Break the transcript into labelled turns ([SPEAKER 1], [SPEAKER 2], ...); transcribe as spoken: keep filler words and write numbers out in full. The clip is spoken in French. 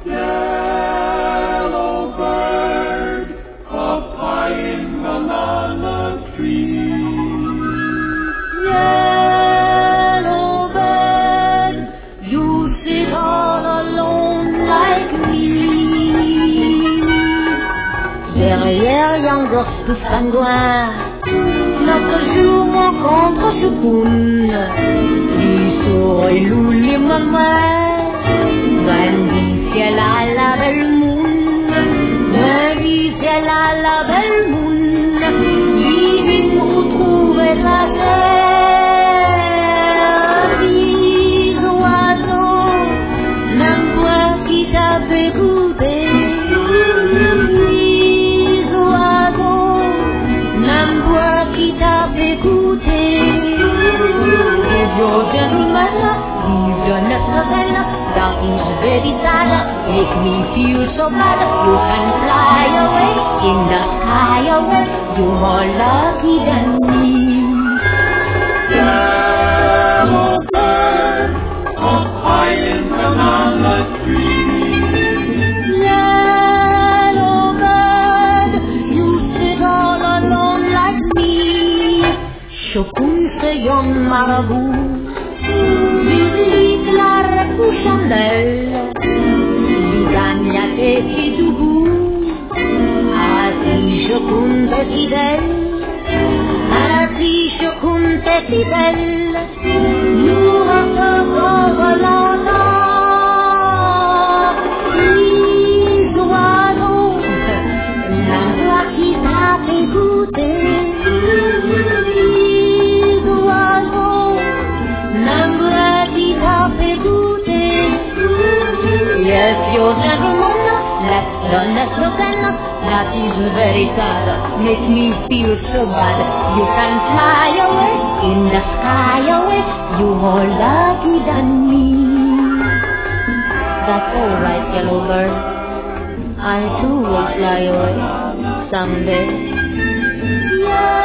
[SPEAKER 1] Yellow bird, up high in the banana tree.
[SPEAKER 2] Yellow bird, you sit all alone like me. Derrière Yangos tout pingouin, notre jour rencontre Choukoun. L'histoire et loup les mamans. Lundi ciel à la belle moon, lundi ciel à la belle moon, divine retrouver la terre. Dis oiseaux, n'importe qui t'a fait goûter. Dis oiseaux, n'importe qui t'a fait goûter. Give your gentleman, leave your necessary. That is very sad, make me feel so bad. You can fly away in the sky away. You're more lucky than me.
[SPEAKER 1] Yellow bird, up high in the banana tree.
[SPEAKER 2] Yellow bird, you sit all alone like me. Choukoun c'est yon marabout. Visite la chandelle, Lisania petit doubou, Asi Choukoun petit belle, Asi Choukoun petit belle, nous rentrons volant. Les oiseaux, la voix qui t'a fait goûter. Les oiseaux, number qui t'a fait goûter. Yes, you're gentleman, let's run the slogan. That is very sad, make me feel so bad. You can fly away in the sky away. You're more lucky than me. That's all right, yellow bird. I too will fly away someday. Yeah.